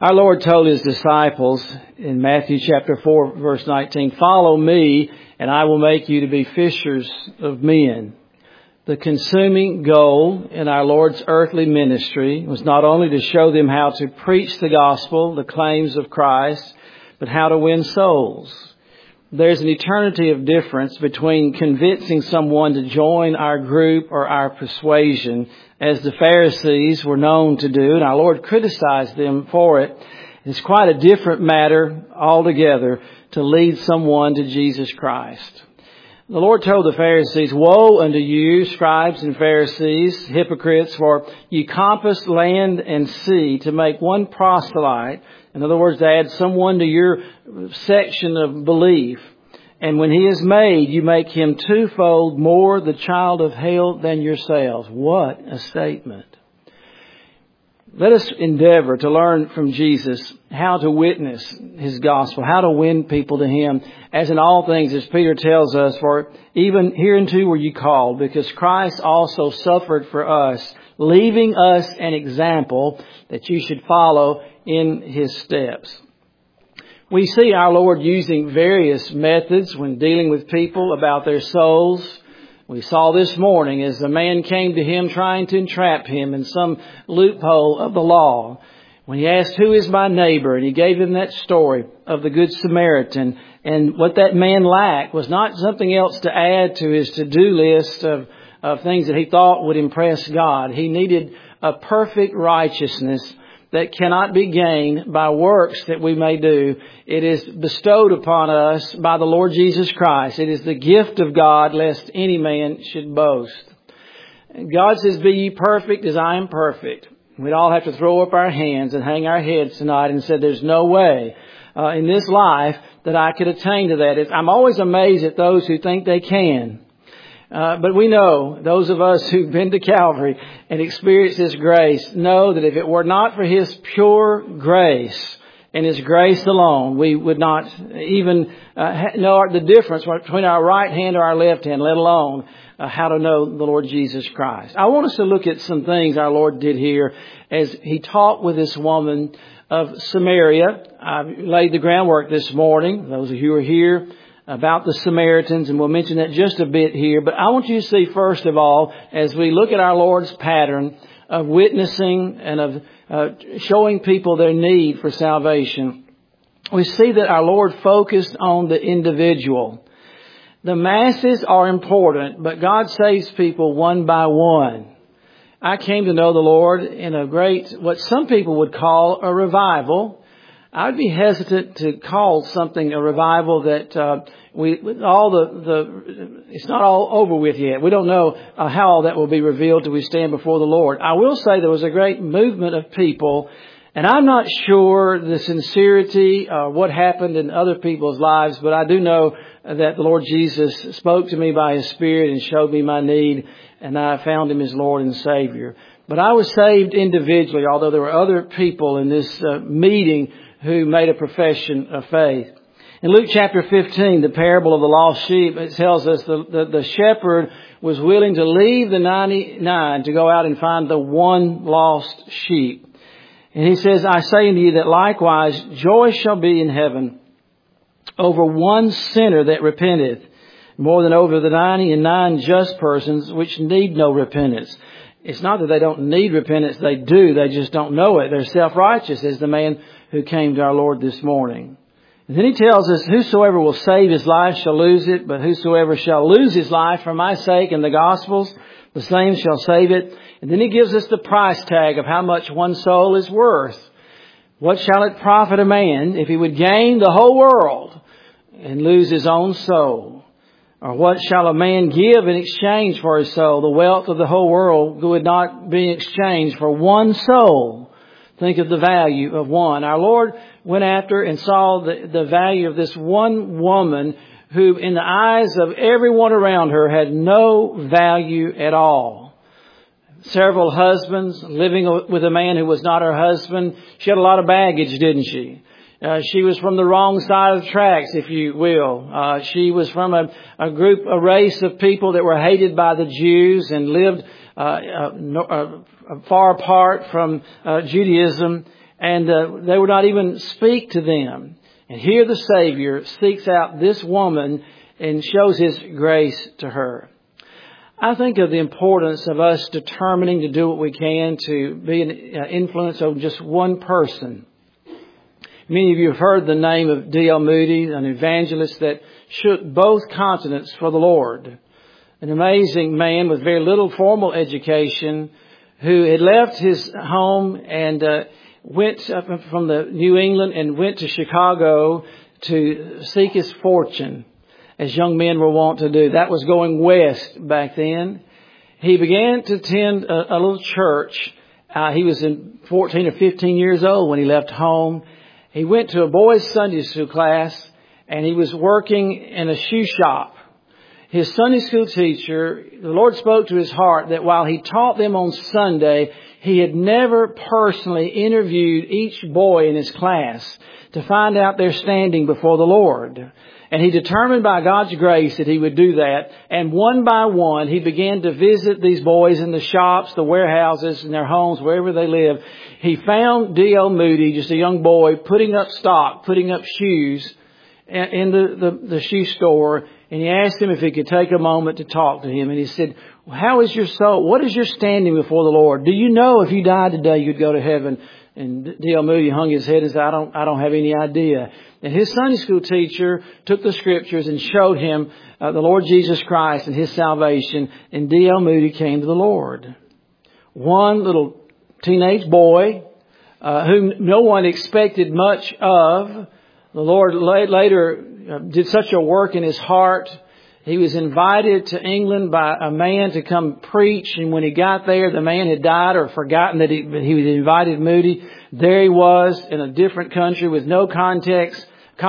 Our Lord told His disciples in Matthew chapter 4, verse 19, "Follow me, and I will make you to be fishers of men." The consuming goal in our Lord's earthly ministry was not only to show them how to preach the gospel, the claims of Christ, but how to win souls. There's an eternity of difference between convincing someone to join our group or our persuasion, as the Pharisees were known to do, and our Lord criticized them for it. It's quite a different matter altogether to lead someone to Jesus Christ. The Lord told the Pharisees, "Woe unto you, scribes and Pharisees, hypocrites, for ye compass land and sea to make one proselyte." In other words, to add someone to your section of belief. "And when he is made, you make him twofold more the child of hell than yourselves." What a statement. Let us endeavor to learn from Jesus how to witness His gospel, how to win people to Him, as in all things, as Peter tells us, "For even hereunto were you called, because Christ also suffered for us, leaving us an example that you should follow in His steps." We see our Lord using various methods when dealing with people about their souls. We saw this morning as a man came to Him trying to entrap Him in some loophole of the law. When He asked, "Who is my neighbor?" and He gave him that story of the Good Samaritan. And what that man lacked was not something else to add to his to-do list of things that he thought would impress God. He needed a perfect righteousness that cannot be gained by works that we may do. It is bestowed upon us by the Lord Jesus Christ. It is the gift of God, lest any man should boast. God says, "Be ye perfect as I am perfect." We'd all have to throw up our hands and hang our heads tonight and say, there's no way in this life that I could attain to that. I'm always amazed at those who think they can. But we know, those of us who've been to Calvary and experienced His grace, know that if it were not for His pure grace and His grace alone, we would not even know the difference between our right hand or our left hand, let alone how to know the Lord Jesus Christ. I want us to look at some things our Lord did here as He talked with this woman of Samaria. I laid the groundwork this morning, those of you who are here, about the Samaritans, and we'll mention that just a bit here. But I want you to see, first of all, as we look at our Lord's pattern of witnessing and of showing people their need for salvation, we see that our Lord focused on the individual. The masses are important, but God saves people one by one. I came to know the Lord in a great, what some people would call a revival. I would be hesitant to call something a revival that it's not all over with yet. We don't know how all that will be revealed till we stand before the Lord. I will say there was a great movement of people, and I'm not sure the sincerity or what happened in other people's lives, but I do know that the Lord Jesus spoke to me by His Spirit and showed me my need, and I found Him as Lord and Savior. But I was saved individually, although there were other people in this meeting who made a profession of faith. In Luke chapter 15, the parable of the lost sheep, it tells us the shepherd was willing to leave the 99 to go out and find the one lost sheep. And he says, "I say unto you that likewise joy shall be in heaven over one sinner that repenteth, more than over the 99 just persons which need no repentance." It's not that they don't need repentance, they do, they just don't know it. They're self-righteous, as the man who came to our Lord this morning. And then He tells us, "Whosoever will save his life shall lose it, but whosoever shall lose his life for my sake and the gospel's, the same shall save it." And then He gives us the price tag of how much one soul is worth. "What shall it profit a man if he would gain the whole world and lose his own soul? Or what shall a man give in exchange for his soul? The wealth of the whole world would not be exchanged for one soul. Think of the value of one." Our Lord went after and saw the value of this one woman who, in the eyes of everyone around her, had no value at all. Several husbands, living with a man who was not her husband. She had a lot of baggage, didn't she? She was from the wrong side of the tracks, if you will. She was from a race of people that were hated by the Jews and lived far apart from Judaism. And they would not even speak to them. And here the Savior seeks out this woman and shows His grace to her. I think of the importance of us determining to do what we can to be an influence on just one person. Many of you have heard the name of D.L. Moody, an evangelist that shook both continents for the Lord. An amazing man with very little formal education who had left his home and went up from the New England and went to Chicago to seek his fortune, as young men were wont to do. That was going west back then. He began to attend a little church. He was 14 or 15 years old when he left home. He went to a boys' Sunday school class, and he was working in a shoe shop. His Sunday school teacher, the Lord spoke to his heart that while he taught them on Sunday, he had never personally interviewed each boy in his class to find out their standing before the Lord. And he determined by God's grace that he would do that. And one by one, he began to visit these boys in the shops, the warehouses, in their homes, wherever they live. He found D.L. Moody, just a young boy, putting up stock, putting up shoes in the shoe store. And he asked him if he could take a moment to talk to him. And he said, how is your soul? What is your standing before the Lord? Do you know if you died today, you'd go to heaven? And D.L. Moody hung his head and said, I don't have any idea. And his Sunday school teacher took the scriptures and showed him the Lord Jesus Christ and His salvation. And D.L. Moody came to the Lord. One little teenage boy, whom no one expected much of. The Lord later did such a work in his heart. He was invited to England by a man to come preach. And when he got there, the man had died or forgotten that he was invited Moody. There he was in a different country with no contacts,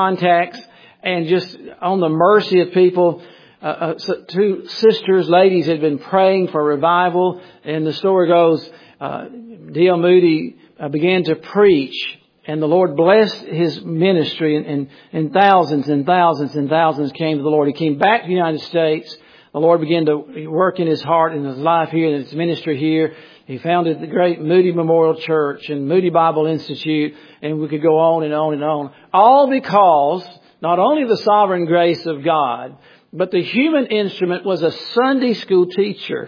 and just on the mercy of people. Two sisters, ladies, had been praying for revival. And the story goes, D.L. Moody began to preach. And the Lord blessed his ministry, and thousands and thousands and thousands came to the Lord. He came back to the United States. The Lord began to work in his heart and his life here and his ministry here. He founded the great Moody Memorial Church and Moody Bible Institute, and we could go on and on and on. All because not only the sovereign grace of God, but the human instrument was a Sunday school teacher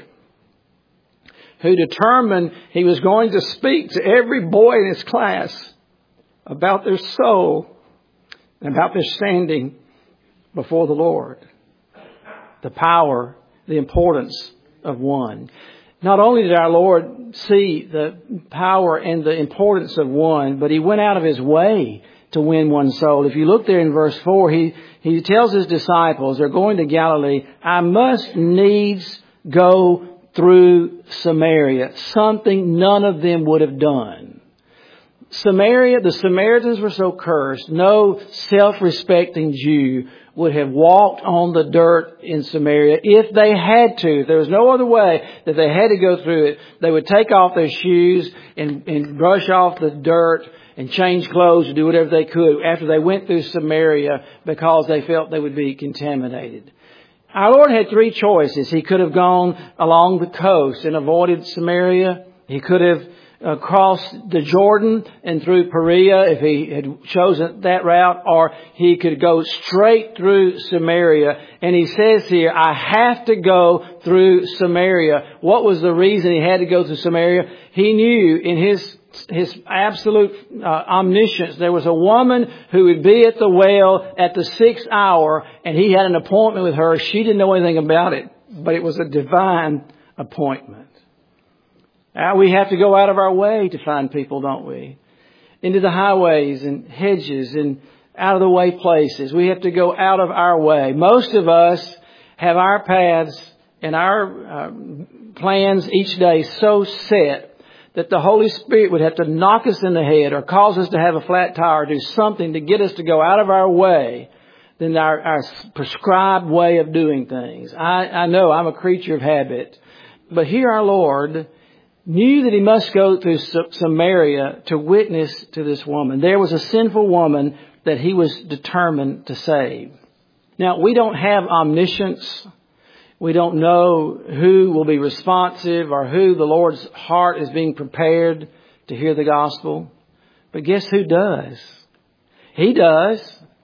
who determined he was going to speak to every boy in his class about their soul and about their standing before the Lord. The power, the importance of one. Not only did our Lord see the power and the importance of one, but He went out of His way to win one soul. If you look there in verse 4, He tells His disciples, they're going to Galilee, I must needs go through Samaria. Something none of them would have done. Samaria, the Samaritans were so cursed, no self-respecting Jew would have walked on the dirt in Samaria if they had to. If there was no other way that they had to go through it, they would take off their shoes and brush off the dirt and change clothes and do whatever they could after they went through Samaria because they felt they would be contaminated. Our Lord had three choices. He could have gone along the coast and avoided Samaria. He could have crossed the Jordan and through Perea if He had chosen that route, or He could go straight through Samaria. And He says here, I have to go through Samaria. What was the reason He had to go through Samaria? He knew in His absolute omniscience, there was a woman who would be at the well at the 6th hour, and He had an appointment with her. She didn't know anything about it, but it was a divine appointment. We have to go out of our way to find people, don't we? Into the highways and hedges and out of the way places. We have to go out of our way. Most of us have our paths and our plans each day so set that the Holy Spirit would have to knock us in the head or cause us to have a flat tire or do something to get us to go out of our way than our prescribed way of doing things. I know I'm a creature of habit. But here our Lord knew that He must go through Samaria to witness to this woman. There was a sinful woman that He was determined to save. Now, we don't have omniscience. We don't know who will be responsive or who the Lord's heart is being prepared to hear the gospel. But guess who does? He does.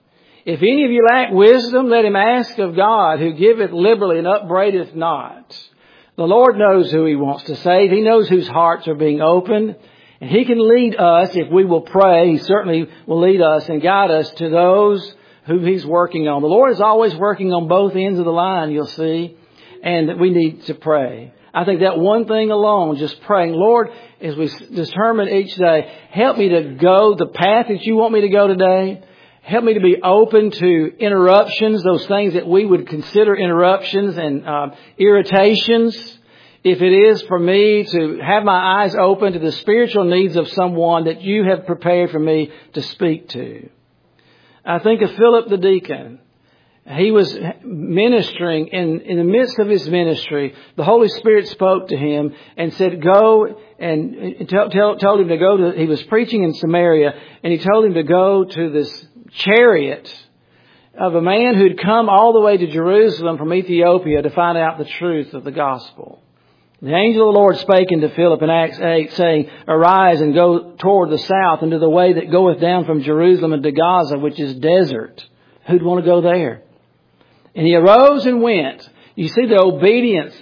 If any of you lack wisdom, let him ask of God, who giveth liberally and upbraideth not. The Lord knows who He wants to save. He knows whose hearts are being opened. And He can lead us if we will pray. He certainly will lead us and guide us to those who He's working on. The Lord is always working on both ends of the line, you'll see. And we need to pray. I think that one thing alone, just praying, Lord, as we determine each day, help me to go the path that You want me to go today. Help me to be open to interruptions, those things that we would consider interruptions and irritations. If it is for me to have my eyes open to the spiritual needs of someone that You have prepared for me to speak to. I think of Philip the deacon. He was ministering. In the midst of his ministry, the Holy Spirit spoke to him and said, go and told him to go to, he was preaching in Samaria, and He told him to go to this chariot of a man who'd come all the way to Jerusalem from Ethiopia to find out the truth of the gospel. The angel of the Lord spake unto Philip in Acts 8, saying, Arise and go toward the south into the way that goeth down from Jerusalem into Gaza, which is desert. Who'd want to go there? And he arose and went. You see the obedience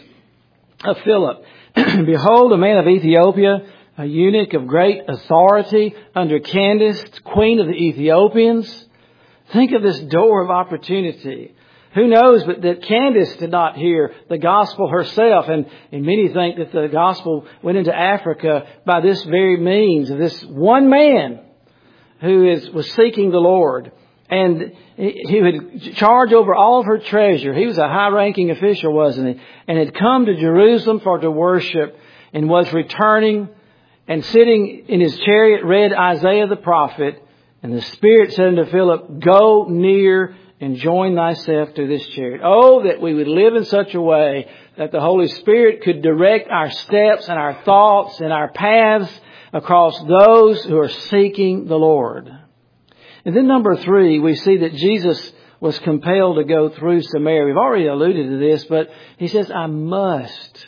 of Philip. Behold, a man of Ethiopia, a eunuch of great authority under Candace, queen of the Ethiopians. Think of this door of opportunity. Who knows but that Candace did not hear the gospel herself. And many think that the gospel went into Africa by this very means of this one man who was seeking the Lord. And he would charge over all of her treasure. He was a high-ranking official, wasn't he? And had come to Jerusalem for to worship and was returning. And sitting in his chariot read Isaiah the prophet. And the Spirit said unto Philip, Go near and join thyself to this chariot. Oh, that we would live in such a way that the Holy Spirit could direct our steps and our thoughts and our paths across those who are seeking the Lord. And then number 3, we see that Jesus was compelled to go through Samaria. We've already alluded to this, but He says, I must.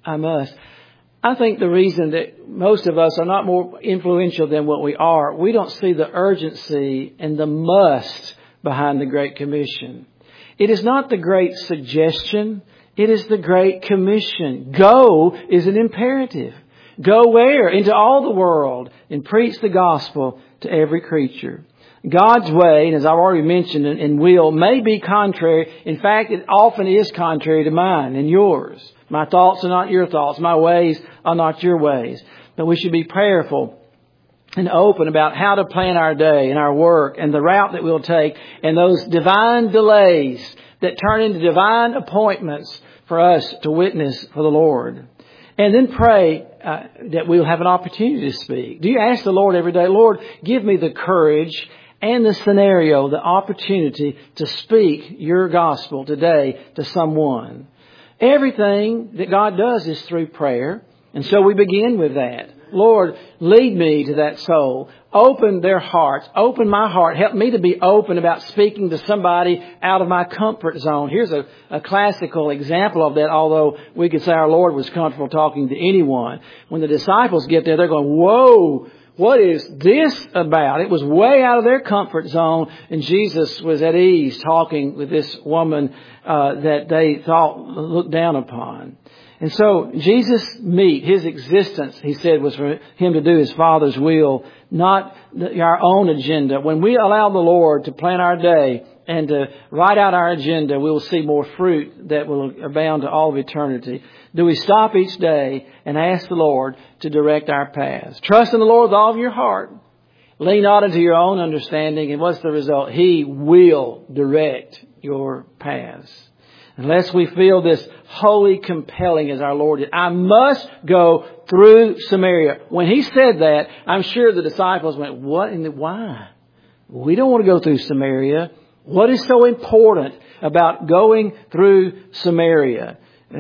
I think the reason that most of us are not more influential than what we are, we don't see the urgency and the must behind the Great Commission. It is not the great suggestion. It is the Great Commission. Go is an imperative. Go where? Into all the world and preach the gospel to every creature. God's way, and as I've already mentioned, and will, may be contrary. In fact, it often is contrary to mine and yours. My thoughts are not your thoughts. My ways are not your ways. But we should be prayerful and open about how to plan our day and our work and the route that we'll take and those divine delays that turn into divine appointments for us to witness for the Lord. And then pray that we'll have an opportunity to speak. Do you ask the Lord every day, Lord, give me the courage and the scenario, the opportunity to speak your gospel today to someone? Everything that God does is through prayer. And so we begin with that. Lord, lead me to that soul. Open their hearts. Open my heart. Help me to be open about speaking to somebody out of my comfort zone. Here's a classical example of that, although we could say our Lord was comfortable talking to anyone. When the disciples get there, they're going, whoa, what is this about? It was way out of their comfort zone, and Jesus was at ease talking with this woman that they thought looked down upon. And so Jesus' his existence, he said, was for Him to do His Father's will, not our own agenda. When we allow the Lord to plan our day and to write out our agenda, we will see more fruit that will abound to all of eternity. Do we stop each day and ask the Lord to direct our paths? Trust in the Lord with all of your heart. Lean not into your own understanding. And what's the result? He will direct your paths. Unless we feel this holy compelling as our Lord did. I must go through Samaria. When He said that, I'm sure the disciples went, what and why? We don't want to go through Samaria. What is so important about going through Samaria?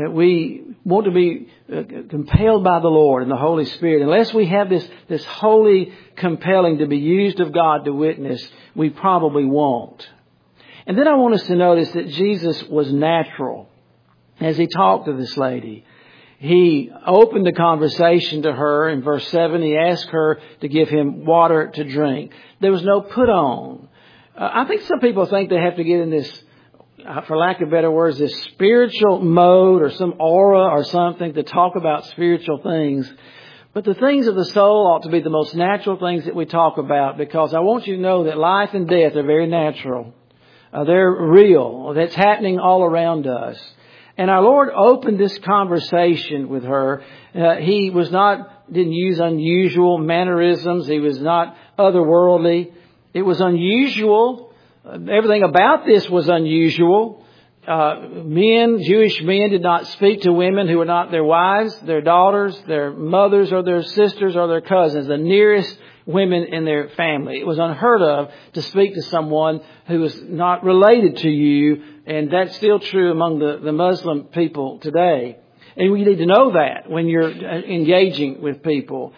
We want to be compelled by the Lord and the Holy Spirit. Unless we have this holy compelling to be used of God to witness, we probably won't. And then I want us to notice that Jesus was natural as He talked to this lady. He opened the conversation to her. In verse 7, he asked her to give him water to drink. There was no put on. I think some people think they have to get in this, for lack of better words, this spiritual mode or some aura or something to talk about spiritual things. But the things of the soul ought to be the most natural things that we talk about, because I want you to know that life and death are very natural. They're real. That's happening all around us. And our Lord opened this conversation with her. He didn't use unusual mannerisms. He was not otherworldly. It was unusual. Everything about this was unusual. Jewish men did not speak to women who were not their wives, their daughters, their mothers, or their sisters, or their cousins, the nearest women in their family. It was unheard of to speak to someone who was not related to you, and that's still true among the Muslim people today. And we need to know that when you're engaging with people.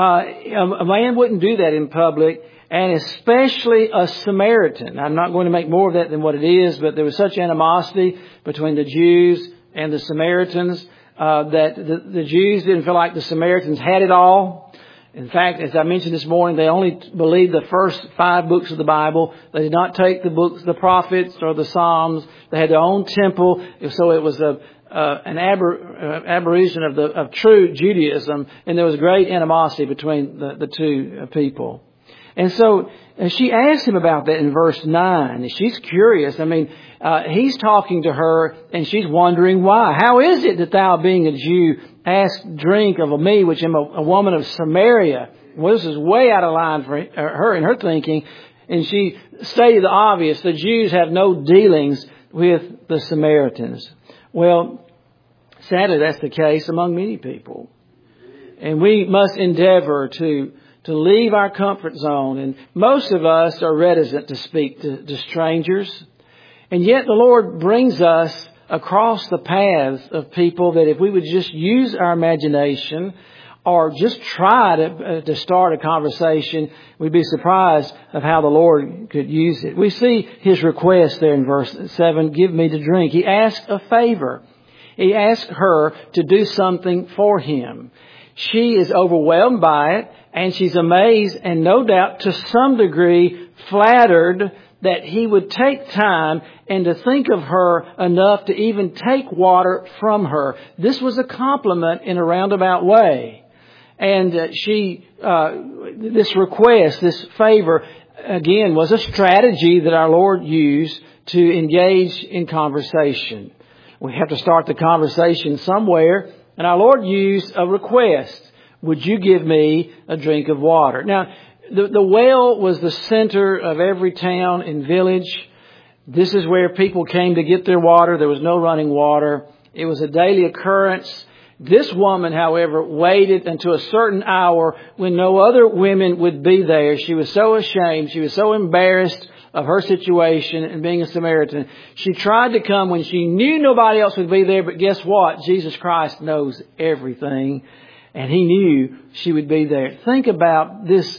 A man wouldn't do that in public, and especially a Samaritan. I'm not going to make more of that than what it is, but there was such animosity between the Jews and the Samaritans that the Jews didn't feel like the Samaritans had it all. In fact, as I mentioned this morning, they only believed the first 5 books of the Bible. They did not take the prophets or the Psalms. They had their own temple, so it was an aberration of true Judaism, and there was great animosity between the two people. And so she asked him about that in verse 9. She's curious. I mean, he's talking to her, and she's wondering why. How is it that thou, being a Jew, ask drink of me, which am a woman of Samaria? Well, this is way out of line for her in her thinking. And she stated the obvious. The Jews have no dealings with the Samaritans. Well, sadly, that's the case among many people. And we must endeavor to leave our comfort zone. And most of us are reticent to speak to strangers. And yet the Lord brings us across the paths of people that if we would just use our imagination or just try to start a conversation, we'd be surprised of how the Lord could use it. We see His request there in verse 7, give me to drink. He asked a favor. He asked her to do something for Him. She is overwhelmed by it, and she's amazed and no doubt to some degree flattered that He would take time and to think of her enough to even take water from her. This was a compliment in a roundabout way. And this request, this favor, again, was a strategy that our Lord used to engage in conversation. We have to start the conversation somewhere, and our Lord used a request. Would you give me a drink of water? Now, the well was the center of every town and village. This is where people came to get their water. There was no running water. It was a daily occurrence. This woman, however, waited until a certain hour when no other women would be there. She was so ashamed. She was so embarrassed of her situation and being a Samaritan. She tried to come when she knew nobody else would be there. But guess what? Jesus Christ knows everything. And He knew she would be there. Think about this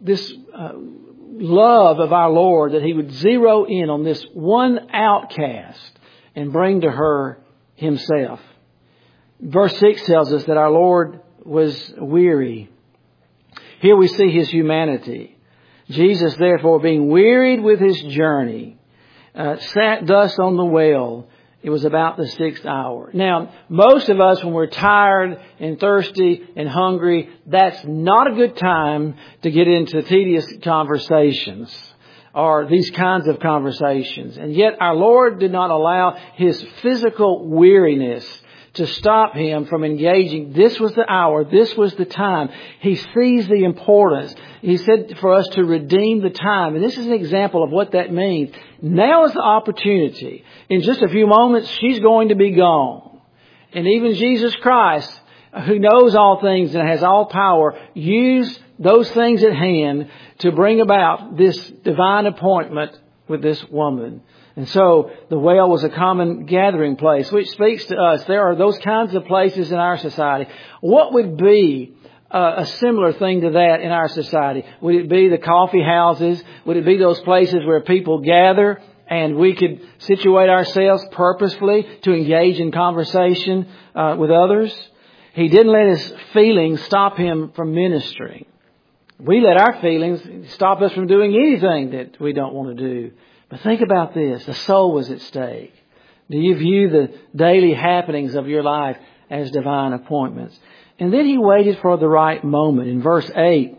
love of our Lord, that He would zero in on this one outcast and bring to her Himself. Verse 6 tells us that our Lord was weary. Here we see His humanity. Jesus, therefore, being wearied with His journey, sat thus on the well. It was about the 6th hour. Now, most of us, when we're tired and thirsty and hungry, that's not a good time to get into tedious conversations or these kinds of conversations. And yet our Lord did not allow His physical weariness to stop Him from engaging. This was the hour. This was the time. He sees the importance. He said for us to redeem the time. And this is an example of what that means. Now is the opportunity. In just a few moments, she's going to be gone. And even Jesus Christ, who knows all things and has all power, used those things at hand to bring about this divine appointment with this woman. And so the well was a common gathering place, which speaks to us. There are those kinds of places in our society. What would be a similar thing to that in our society? Would it be the coffee houses? Would it be those places where people gather and we could situate ourselves purposefully to engage in conversation with others? He didn't let his feelings stop him from ministering. We let our feelings stop us from doing anything that we don't want to do. But think about this. The soul was at stake. Do you view the daily happenings of your life as divine appointments? And then he waited for the right moment. In verse 8,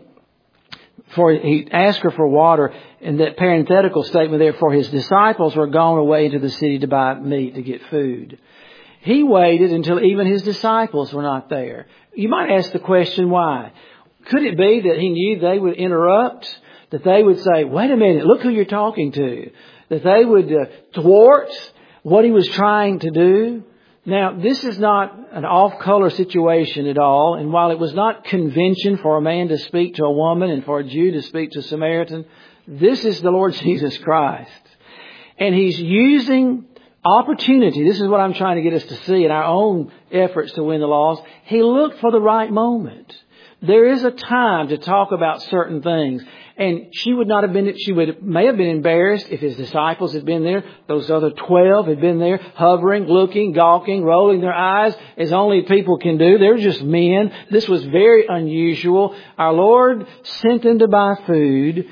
he asked her for water. In that parenthetical statement there, for his disciples were gone away into the city to buy meat, to get food. He waited until even his disciples were not there. You might ask the question, why? Could it be that he knew they would interrupt? That they would say, wait a minute, look who you're talking to. That they would thwart what he was trying to do. Now, this is not an off-color situation at all. And while it was not convention for a man to speak to a woman and for a Jew to speak to a Samaritan, this is the Lord Jesus Christ. And He's using opportunity. This is what I'm trying to get us to see in our own efforts to win the lost. He looked for the right moment. There is a time to talk about certain things. And she may have been embarrassed if his disciples had been there. Those other 12 had been there, hovering, looking, gawking, rolling their eyes, as only people can do. They were just men. This was very unusual. Our Lord sent them to buy food.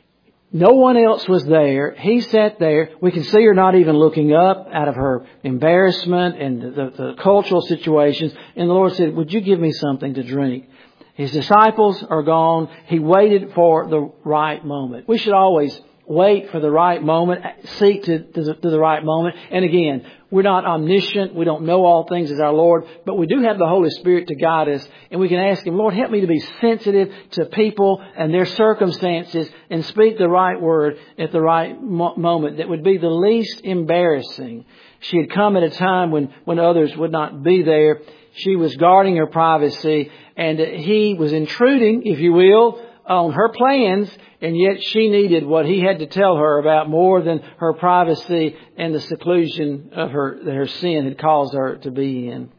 No one else was there. He sat there. We can see her not even looking up out of her embarrassment and the cultural situations. And the Lord said, would you give me something to drink? His disciples are gone. He waited for the right moment. We should always wait for the right moment, seek to the right moment. And again, we're not omniscient. We don't know all things as our Lord, but we do have the Holy Spirit to guide us. And we can ask Him, Lord, help me to be sensitive to people and their circumstances and speak the right word at the right moment that would be the least embarrassing. She had come at a time when others would not be there. She was guarding her privacy, and he was intruding, if you will, on her plans, and yet she needed what he had to tell her about more than her privacy and the seclusion of that her sin had caused her to be in.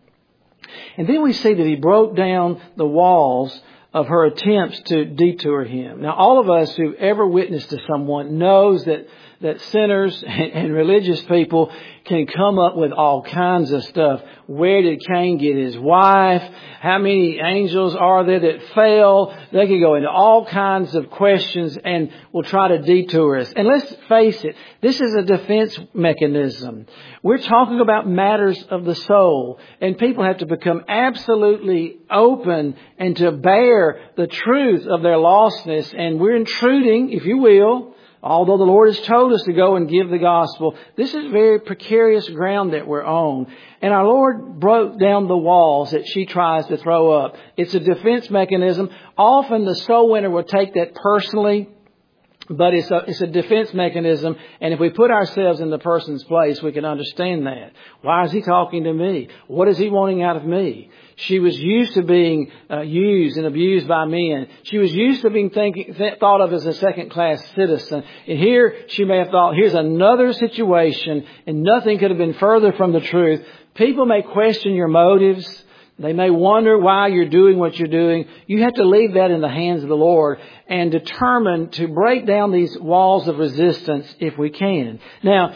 And then we see that he broke down the walls of her attempts to detour him. Now, all of us who ever witnessed to someone knows that sinners and religious people can come up with all kinds of stuff. Where did Cain get his wife? How many angels are there that fell? They can go into all kinds of questions and will try to detour us. And let's face it, this is a defense mechanism. We're talking about matters of the soul, and people have to become absolutely open and to bear the truth of their lostness. And we're intruding, if you will. Although the Lord has told us to go and give the gospel, this is very precarious ground that we're on. And our Lord broke down the walls that she tries to throw up. It's a defense mechanism. Often the soul winner will take that personally, but it's a defense mechanism. And if we put ourselves in the person's place, we can understand that. Why is he talking to me? What is he wanting out of me? She was used to being used and abused by men. She was used to being thought of as a second-class citizen. And here she may have thought, here's another situation, and nothing could have been further from the truth. People may question your motives. They may wonder why you're doing what you're doing. You have to leave that in the hands of the Lord and determine to break down these walls of resistance if we can. Now,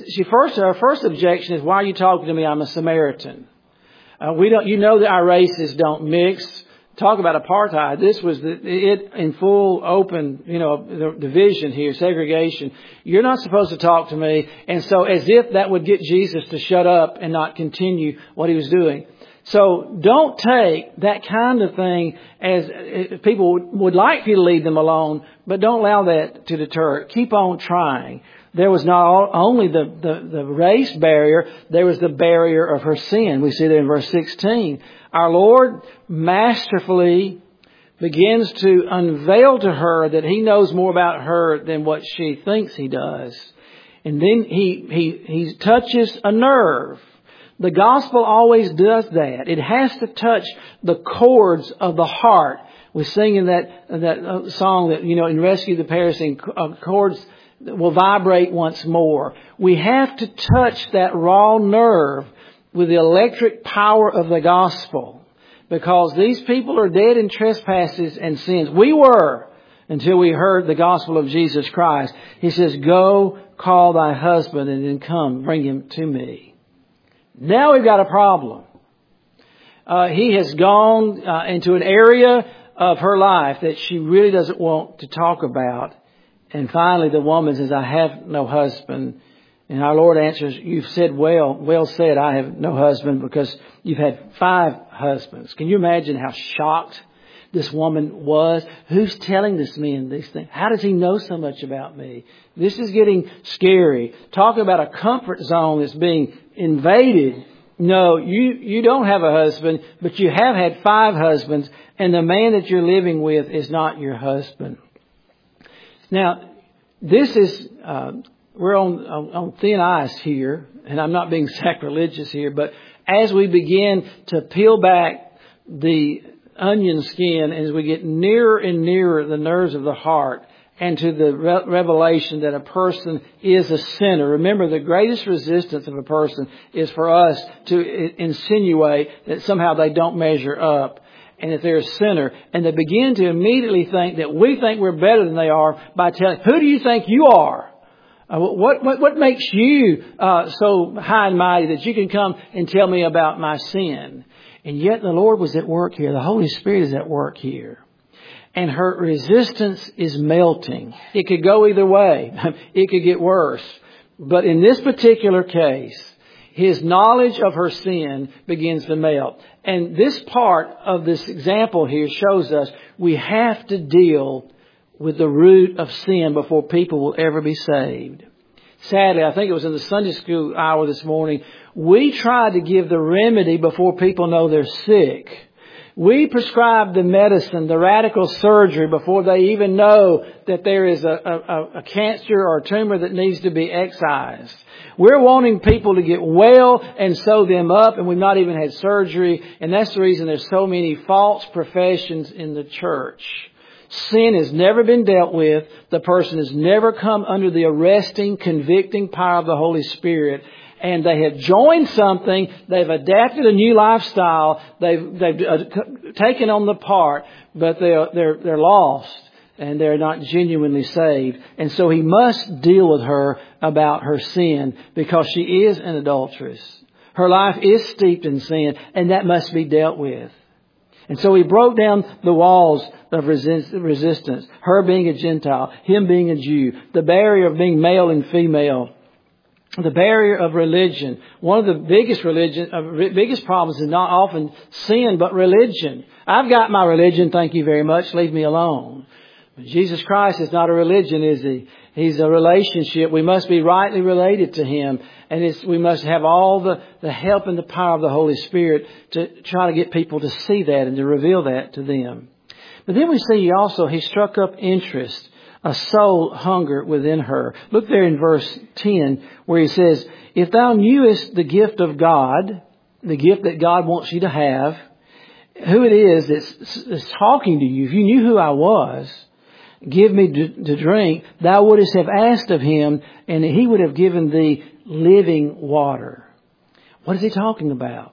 her first objection is, why are you talking to me? I'm a Samaritan. You know that our races don't mix. Talk about apartheid. This was it in full open, the division here, segregation. You're not supposed to talk to me. And so as if that would get Jesus to shut up and not continue what he was doing. So don't take that kind of thing as people would like you to leave them alone, but don't allow that to deter. Keep on trying. There was not only the race barrier, there was the barrier of her sin. We see that in verse 16. Our Lord masterfully begins to unveil to her that He knows more about her than what she thinks He does. And then he touches a nerve. The gospel always does that. It has to touch the chords of the heart. We sing in that song that, in Rescue the Perishing, chords will vibrate once more. We have to touch that raw nerve with the electric power of the gospel, because these people are dead in trespasses and sins. We were, until we heard the gospel of Jesus Christ. He says, go call thy husband and then come, bring him to me. Now we've got a problem. he has gone into an area of her life that she really doesn't want to talk about. And finally the woman says, I have no husband. And our Lord answers, you've said well said, I have no husband, because you've had 5 husbands. Can you imagine how shocked this woman was? Who's telling this man these things? How does he know so much about me? This is getting scary. Talking about a comfort zone that's being invaded. No, you don't have a husband, but you have had 5 husbands, and the man that you're living with is not your husband. Now, this is, we're on thin ice here, and I'm not being sacrilegious here, but as we begin to peel back the onion skin, as we get nearer and nearer the nerves of the heart and to the revelation that a person is a sinner. Remember, the greatest resistance of a person is for us to insinuate that somehow they don't measure up and that they're a sinner. And they begin to immediately think that we think we're better than they are by telling, who do you think you are? What makes you so high and mighty that you can come and tell me about my sin? And yet the Lord was at work here. The Holy Spirit is at work here. And her resistance is melting. It could go either way. It could get worse. But in this particular case, his knowledge of her sin begins to melt. And this part of this example here shows us we have to deal with the root of sin before people will ever be saved. Sadly, I think it was in the Sunday school hour this morning, we try to give the remedy before people know they're sick. We prescribe the medicine, the radical surgery, before they even know that there is a cancer or a tumor that needs to be excised. We're wanting people to get well and sew them up, and we've not even had surgery. And that's the reason there's so many false professions in the church. Sin has never been dealt with. The person has never come under the arresting, convicting power of the Holy Spirit. And they have joined something. They've adapted a new lifestyle. They've taken on the part, but they're lost and they're not genuinely saved. And so he must deal with her about her sin because she is an adulteress. Her life is steeped in sin, and that must be dealt with. And so he broke down the walls of resistance. Her being a Gentile, him being a Jew, the barrier of being male and female. The barrier of religion. One of the biggest problems is not often sin, but religion. I've got my religion, thank you very much, leave me alone. But Jesus Christ is not a religion, is He? He's a relationship. We must be rightly related to Him. And we must have all the help and the power of the Holy Spirit to try to get people to see that and to reveal that to them. But then we see also He struck up interest. A soul hunger within her. Look there in verse 10 where he says, if thou knewest the gift of God, the gift that God wants you to have, who it is that's talking to you, if you knew who I was, give me to drink, thou wouldest have asked of him, and he would have given thee living water. What is he talking about?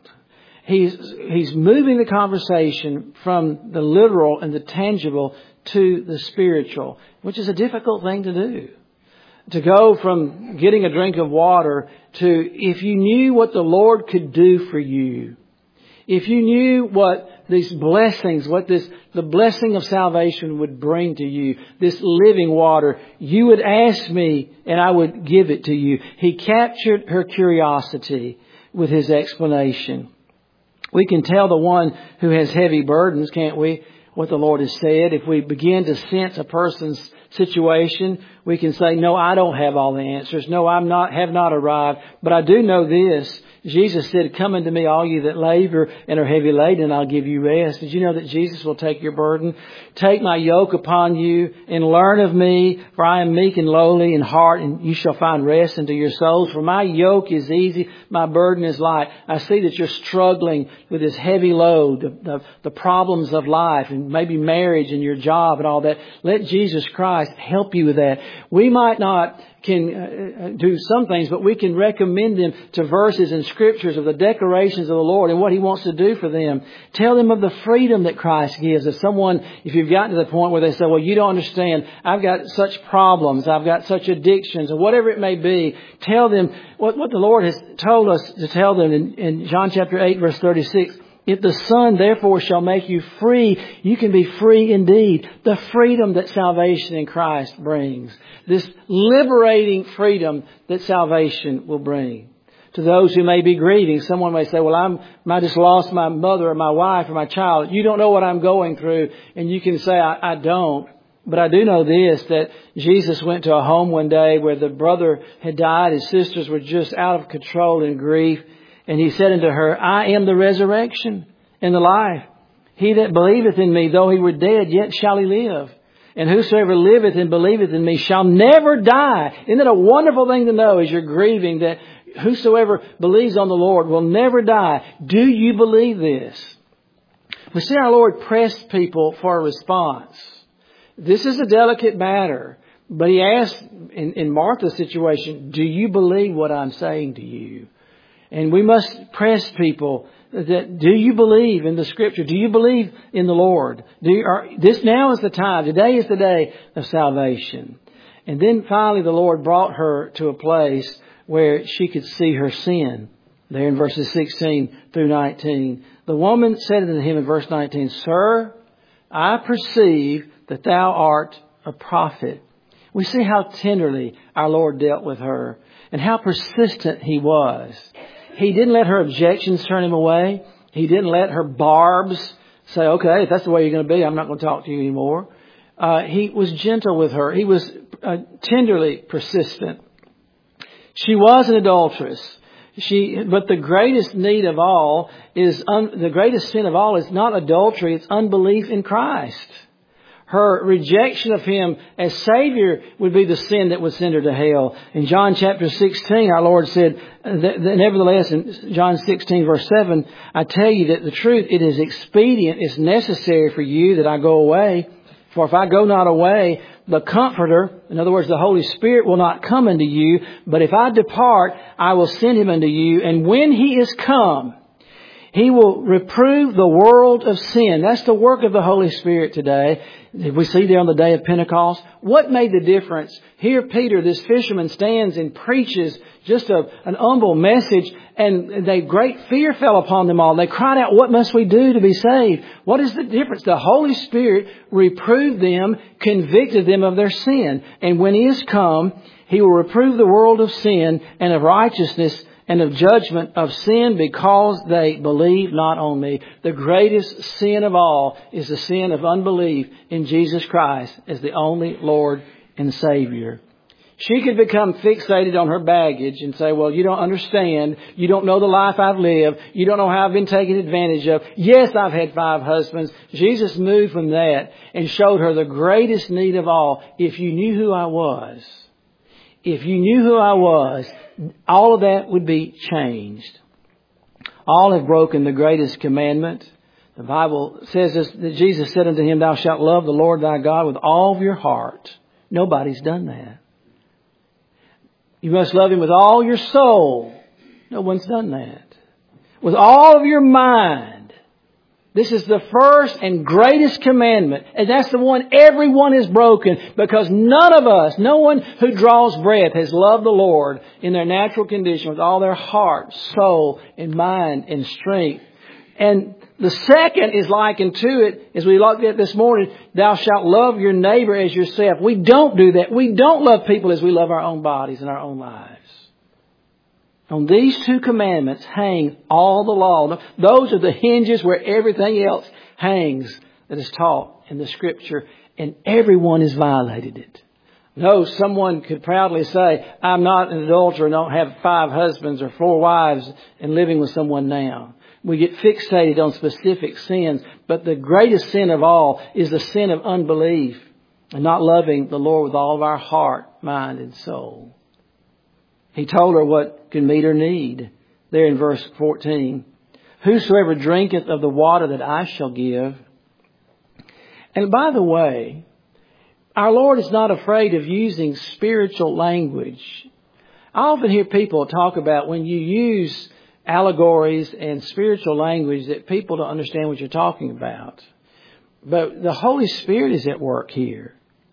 He's moving the conversation from the literal and the tangible to the spiritual, which is a difficult thing to do. To go from getting a drink of water to, if you knew what the Lord could do for you, if you knew what these blessings, the blessing of salvation would bring to you, this living water, you would ask me and I would give it to you. He captured her curiosity with his explanation. We can tell the one who has heavy burdens, can't we? What the Lord has said. If we begin to sense a person's situation, we can say, no, I don't have all the answers. No, have not arrived. But I do know this. Jesus said, come unto me, all you that labor and are heavy laden, and I'll give you rest. Did you know that Jesus will take your burden? Take my yoke upon you and learn of me, for I am meek and lowly in heart, and you shall find rest unto your souls. For my yoke is easy, my burden is light. I see that you're struggling with this heavy load, the problems of life, and maybe marriage and your job and all that. Let Jesus Christ help you with that. We might not can do some things, but we can recommend them to verses and scriptures of the declarations of the Lord and what He wants to do for them. Tell them of the freedom that Christ gives. If you've gotten to the point where they say, well, you don't understand, I've got such problems, I've got such addictions, or whatever it may be, tell them what the Lord has told us to tell them in John chapter 8, verse 36. If the Son therefore shall make you free, you can be free indeed. The freedom that salvation in Christ brings. This liberating freedom that salvation will bring. To those who may be grieving, someone may say, well, I just lost my mother or my wife or my child. You don't know what I'm going through. And you can say, I don't. But I do know this, that Jesus went to a home one day where the brother had died. His sisters were just out of control in grief. And He said unto her, I am the resurrection and the life. He that believeth in me, though he were dead, yet shall he live. And whosoever liveth and believeth in me shall never die. Isn't that a wonderful thing to know as you're grieving, that whosoever believes on the Lord will never die? Do you believe this? We see our Lord pressed people for a response. This is a delicate matter. But He asked in Martha's situation, do you believe what I'm saying to you? And we must press people that, do you believe in the Scripture? Do you believe in the Lord? This now is the time. Today is the day of salvation. And then finally the Lord brought her to a place where she could see her sin. There in verses 16 through 19. The woman said unto Him in verse 19, Sir, I perceive that Thou art a prophet. We see how tenderly our Lord dealt with her and how persistent He was. He didn't let her objections turn Him away. He didn't let her barbs say, okay, if that's the way you're going to be, I'm not going to talk to you anymore. He was gentle with her. He was tenderly persistent. She was an adulteress. But the greatest need of all the greatest sin of all is not adultery, it's unbelief in Christ. Her rejection of Him as Savior would be the sin that would send her to hell. In John chapter 16, our Lord said, nevertheless, in John 16 verse 7, I tell you that the truth, it is expedient, it's necessary for you that I go away. For if I go not away, the Comforter, in other words, the Holy Spirit, will not come unto you. But if I depart, I will send Him unto you. And when He is come, He will reprove the world of sin. That's the work of the Holy Spirit today. We see there on the day of Pentecost. What made the difference? Here Peter, this fisherman, stands and preaches just an humble message, and great fear fell upon them all. They cried out, what must we do to be saved? What is the difference? The Holy Spirit reproved them, convicted them of their sin. And when He is come, He will reprove the world of sin and of righteousness and of judgment of sin, because they believe not on me. The greatest sin of all is the sin of unbelief in Jesus Christ as the only Lord and Savior. She could become fixated on her baggage and say, well, you don't understand. You don't know the life I've lived. You don't know how I've been taken advantage of. Yes, I've had 5 husbands. Jesus moved from that and showed her the greatest need of all. If you knew who I was, all of that would be changed. All have broken the greatest commandment. The Bible says that Jesus said unto him, Thou shalt love the Lord thy God with all of your heart. Nobody's done that. You must love Him with all your soul. No one's done that. With all of your mind. This is the first and greatest commandment. And that's the one everyone has broken, because none of us, no one who draws breath has loved the Lord in their natural condition with all their heart, soul, and mind and strength. And the second is likened to it, as we looked at this morning, thou shalt love your neighbor as yourself. We don't do that. We don't love people as we love our own bodies and our own lives. On these 2 commandments hang all the law. Those are the hinges where everything else hangs that is taught in the Scripture, and everyone has violated it. No, someone could proudly say, I'm not an adulterer and don't have 5 husbands or 4 wives and living with someone now. We get fixated on specific sins, but the greatest sin of all is the sin of unbelief and not loving the Lord with all of our heart, mind, and soul. He told her what could meet her need. There in verse 14. Whosoever drinketh of the water that I shall give. And by the way, our Lord is not afraid of using spiritual language. I often hear people talk about when you use allegories and spiritual language that people don't understand what you're talking about. But the Holy Spirit is at work here.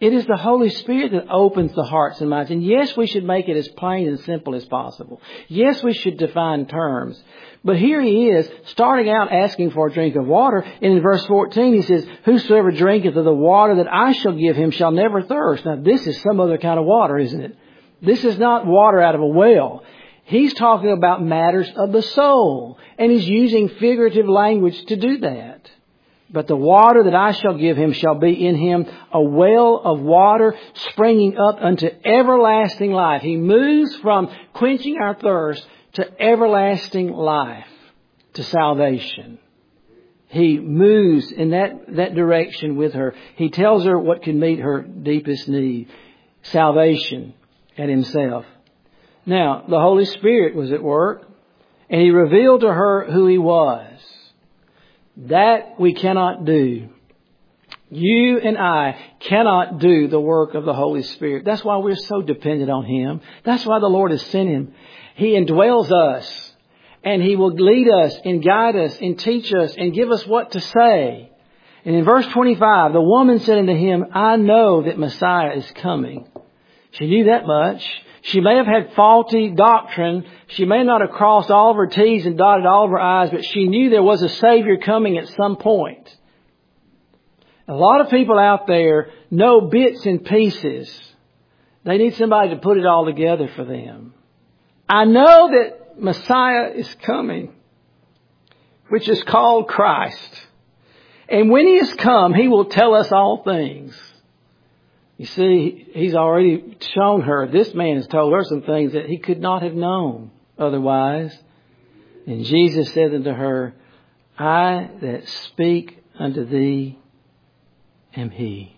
It is the Holy Spirit that opens the hearts and minds. And yes, we should make it as plain and simple as possible. Yes, we should define terms. But here he is, starting out asking for a drink of water. And in verse 14 he says, whosoever drinketh of the water that I shall give him shall never thirst. Now this is some other kind of water, isn't it? This is not water out of a well. He's talking about matters of the soul. And he's using figurative language to do that. But the water that I shall give him shall be in him a well of water springing up unto everlasting life. He moves from quenching our thirst to everlasting life, to salvation. He moves in that direction with her. He tells her what can meet her deepest need, salvation and himself. Now, the Holy Spirit was at work, and he revealed to her who he was. That we cannot do. You and I cannot do the work of the Holy Spirit. That's why we're so dependent on him. That's why the Lord has sent him. He indwells us, and he will lead us and guide us and teach us and give us what to say. And in verse 25, the woman said unto him, I know that Messiah is coming. She knew that much. She may have had faulty doctrine. She may not have crossed all of her T's and dotted all of her I's, but she knew there was a Savior coming at some point. A lot of people out there know bits and pieces. They need somebody to put it all together for them. I know that Messiah is coming, which is called Christ. And when he has come, he will tell us all things. You see, he's already shown her, this man has told her some things that he could not have known otherwise. And Jesus said unto her, I that speak unto thee am he.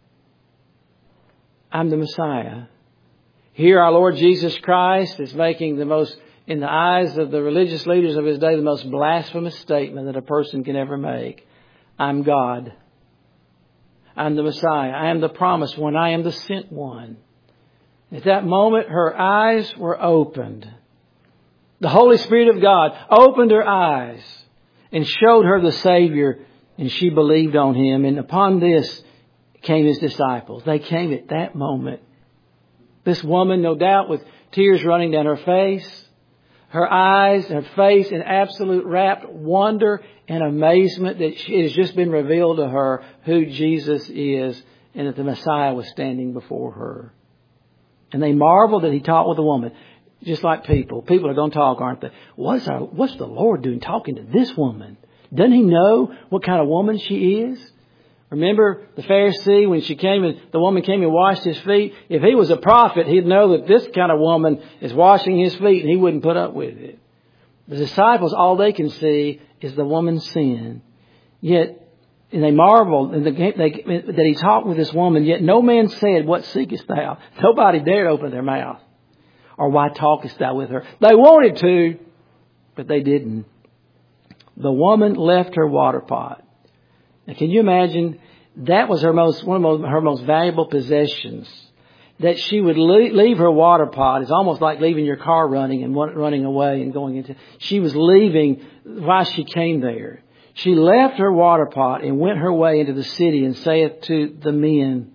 I'm the Messiah. Here our Lord Jesus Christ is making the most, in the eyes of the religious leaders of his day, the most blasphemous statement that a person can ever make. I'm God. I'm the Messiah. I am the promised one. I am the sent one. At that moment, her eyes were opened. The Holy Spirit of God opened her eyes and showed her the Savior, and she believed on him. And upon this came his disciples. They came at that moment. This woman, no doubt, with tears running down her face, her eyes, her face in absolute rapt wonder and amazement that it has just been revealed to her who Jesus is and that the Messiah was standing before her. And they marveled that he talked with a woman. Just like people. People are going to talk, aren't they? What's the Lord doing talking to this woman? Doesn't he know what kind of woman she is? Remember the Pharisee when the woman came and washed his feet? If he was a prophet, he'd know that this kind of woman is washing his feet and he wouldn't put up with it. The disciples, all they can see is the woman's sin. And they marveled that he talked with this woman, yet no man said, what seekest thou? Nobody dared open their mouth. Or why talkest thou with her? They wanted to, but they didn't. The woman left her water pot. Now, can you imagine? That was her most valuable possessions. That she would leave her water pot. It's almost like leaving your car running and running away and going into. She was leaving while she came there. She left her water pot and went her way into the city and saith to the men.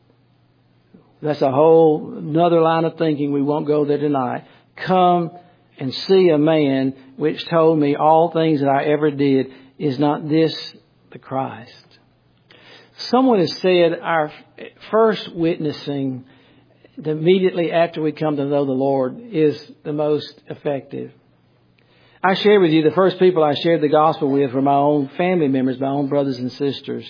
That's a whole another line of thinking. We won't go there tonight. Come and see a man which told me all things that I ever did. Is not this the Christ? Someone has said our first witnessing immediately after we come to know the Lord is the most effective. I shared with you the first people I shared the gospel with were my own family members, my own brothers and sisters.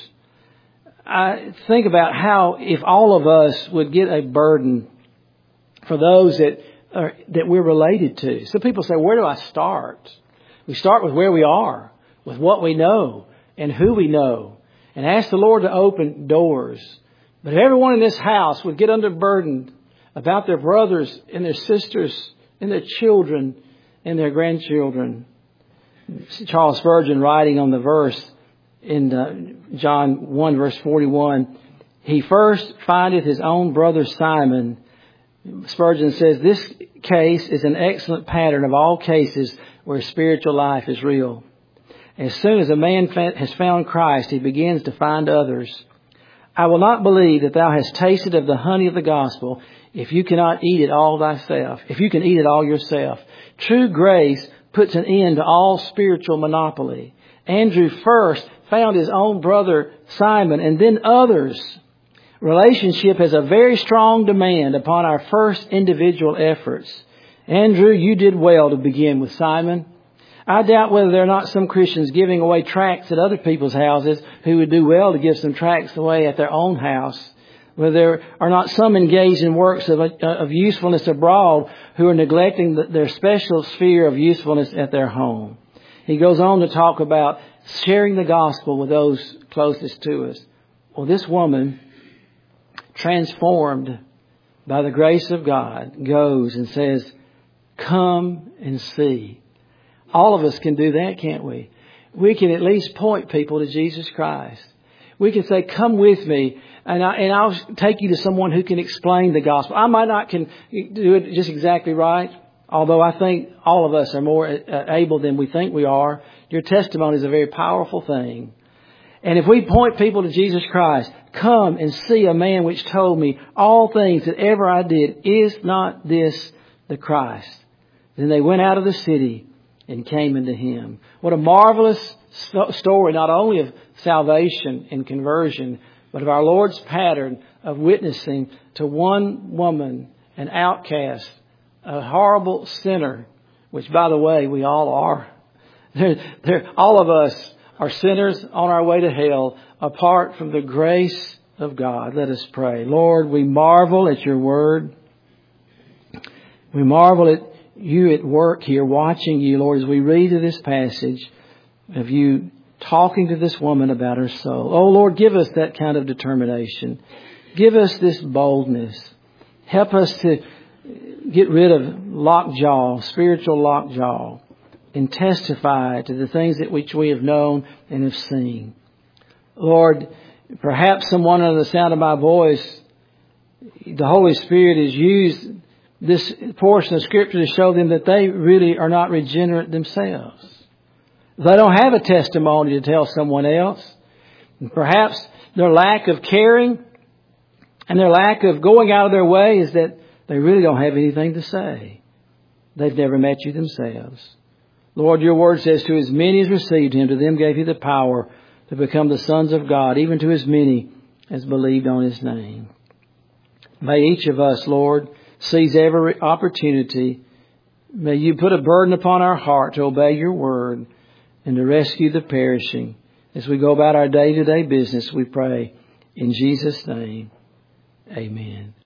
I think about how if all of us would get a burden for those that we're related to. Some people say, where do I start? We start with where we are, with what we know and who we know, and ask the Lord to open doors. But if everyone in this house would get underburdened about their brothers and their sisters and their children and their grandchildren. Charles Spurgeon, writing on the verse in John 1 verse 41, he first findeth his own brother Simon. Spurgeon says this case is an excellent pattern of all cases where spiritual life is real. As soon as a man has found Christ, he begins to find others. I will not believe that thou hast tasted of the honey of the gospel if you cannot eat it all thyself, if you can eat it all yourself. True grace puts an end to all spiritual monopoly. Andrew first found his own brother Simon and then others. Relationship has a very strong demand upon our first individual efforts. Andrew, you did well to begin with Simon. I doubt whether there are not some Christians giving away tracts at other people's houses who would do well to give some tracts away at their own house. Whether there are not some engaged in works of usefulness abroad who are neglecting their special sphere of usefulness at their home. He goes on to talk about sharing the gospel with those closest to us. Well, this woman, transformed by the grace of God, goes and says, come and see. All of us can do that, can't we? We can at least point people to Jesus Christ. We can say, come with me, and I'll take you to someone who can explain the gospel. I might not can do it just exactly right, although I think all of us are more able than we think we are. Your testimony is a very powerful thing. And if we point people to Jesus Christ, come and see a man which told me all things that ever I did. Is not this the Christ? Then they went out of the city and came into Him. What a marvelous story, not only of salvation and conversion, but of our Lord's pattern of witnessing to one woman, an outcast, a horrible sinner, which, by the way, we all are. All of us are sinners on our way to hell apart from the grace of God. Let us pray. Lord, we marvel at your word. We marvel at you at work here, watching you, Lord, as we read of this passage of you talking to this woman about her soul. Oh, Lord, give us that kind of determination. Give us this boldness. Help us to get rid of lockjaw, spiritual lockjaw, and testify to the things that which we have known and have seen. Lord, perhaps someone under the sound of my voice, the Holy Spirit has used this portion of Scripture to show them that they really are not regenerate themselves. They don't have a testimony to tell someone else. And perhaps their lack of caring and their lack of going out of their way is that they really don't have anything to say. They've never met you themselves. Lord, your word says, to as many as received him, to them gave he the power to become the sons of God, even to as many as believed on his name. May each of us, Lord, seize every opportunity. May you put a burden upon our heart to obey your word and to rescue the perishing. As we go about our day-to-day business, we pray in Jesus' name. Amen.